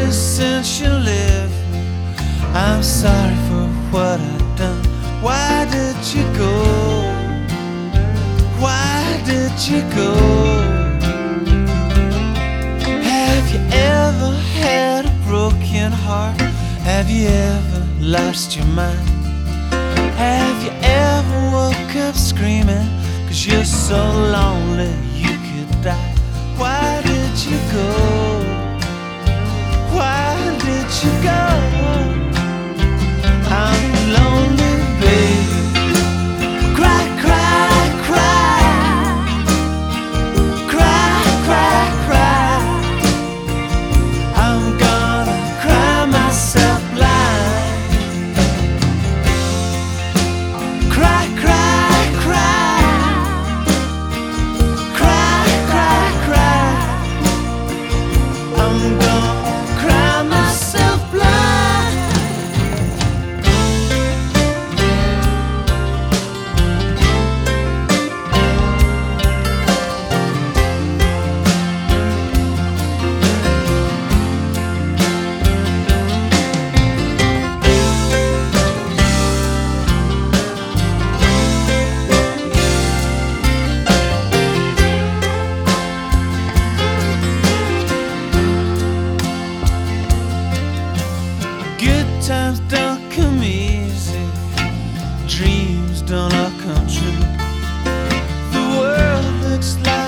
ever since you left me, I'm sorry for what I've done. Why did you go? Why did you go? Have you ever had a broken heart? Have you ever lost your mind? Have you ever woke up screaming 'cause you're so lonely you could die? Why did you go? Why did you go? I'm lonely, baby. Cry, cry, cry. Cry, cry, cry. I'm gonna cry myself blind. Cry, cry, cry. Cry, cry, cry. I'm gonna cry myself blind. Good times don't come easy, dreams don't all come true. The world looks like